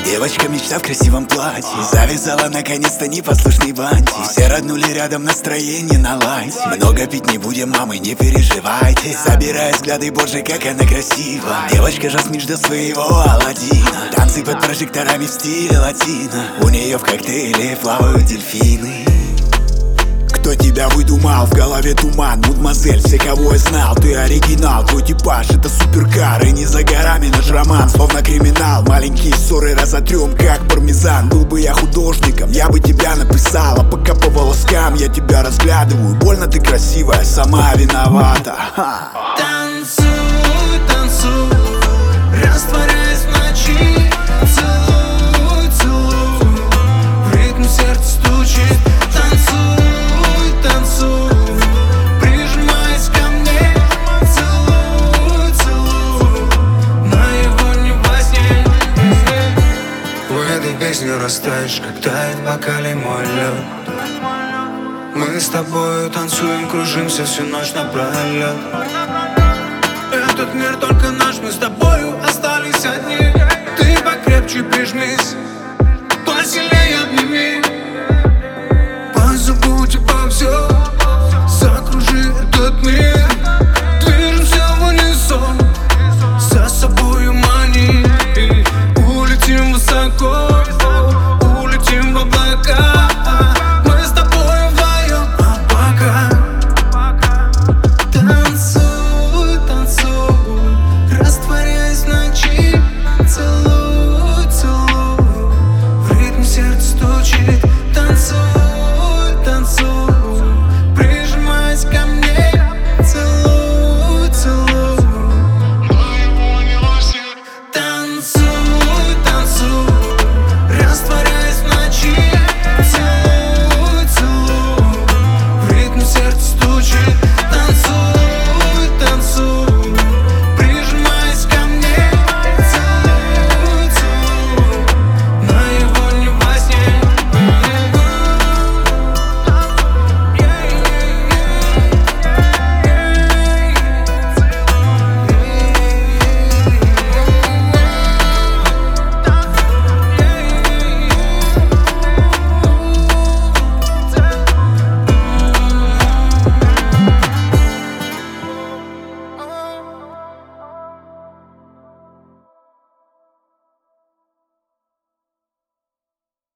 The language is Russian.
Девочка мечта в красивом платье, завязала наконец-то непослушный бантик. Все роднули рядом, настроение наладить. Много пить не будем, мамы, не переживайте. Собирая взгляды, боже, как она красива. Девочка Жасмин ждет своего Аладдина. Танцы под прожекторами в стиле латино. У нее в коктейле плавают дельфины. Кто тебя выдумал? В голове туман, мадемуазель, все кого я знал. Ты оригинал, твой типаж это суперкар. И не за горами наш роман, словно криминал. Маленькие ссоры разотрем, как пармезан. Был бы я художником, я бы тебя написал. А пока по волоскам я тебя разглядываю. Больно ты красивая, сама виновата. Танцуй, танцуй, растворяясь в ночи. Целуй, целуй, в ритм сердце стучит. Танцуй, танцуй, прижимаясь ко мне. Целуй, целуй, наяву не во сне. В этой песне растаешь, как тает в бокале мой лед. Мы с тобою танцуем, кружимся всю ночь напролет. Этот мир только наш, мы с тобою остались одни. Ты покрепче